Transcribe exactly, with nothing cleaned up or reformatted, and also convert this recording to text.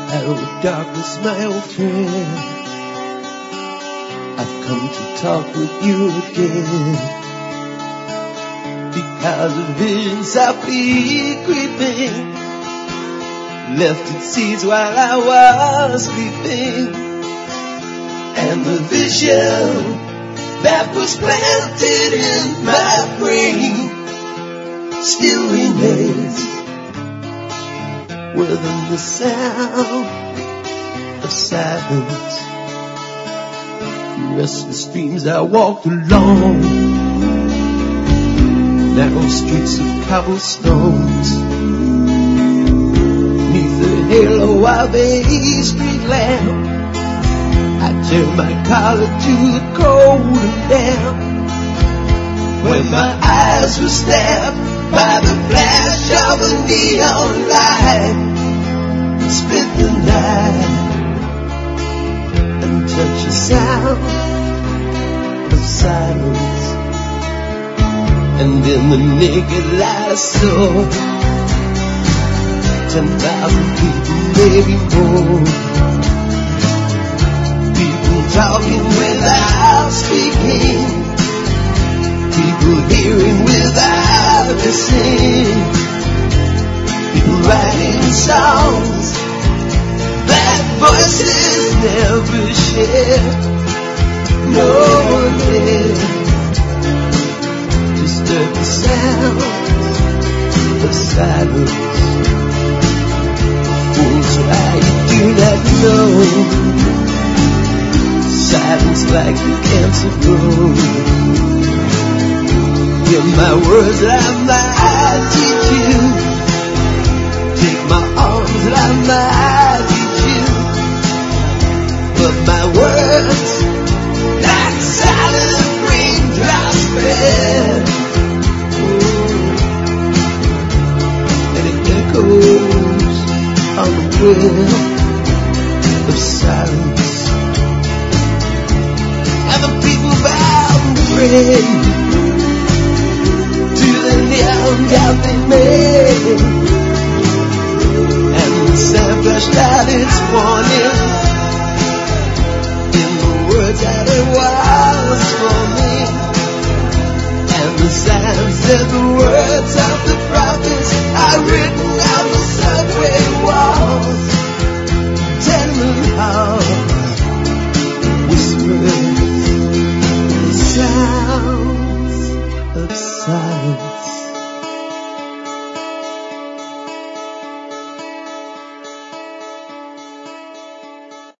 Hello, darkness, my old friend. I've come to talk with you again, because a vision softly creeping left its seeds while I was sleeping, and the vision that was planted in my brain still remains within the sound of silence. Restless dreams I walked along narrow streets of cobblestones, neath the halo of a street lamp. I turned my collar to the cold and damp, when my eyes were stabbed by the flash of a neon light. Spent the night and touch the sound of silence, and in the naked light I saw ten thousand people, maybe more, people talking without speaking, people hearing without listening, people writing songs that voices never shared. No one there to disturb the sound of silence. Fools why you do not know, silence like the cancer grows. Hear my words that I might teach you, take my arms that I might teach you, but my words like silent raindrops fell, and it echoes on the well of silence, and the people bow and pray to the neon god they made, and the sun flashed out its warning in the words that it was for me, and the sign said the words I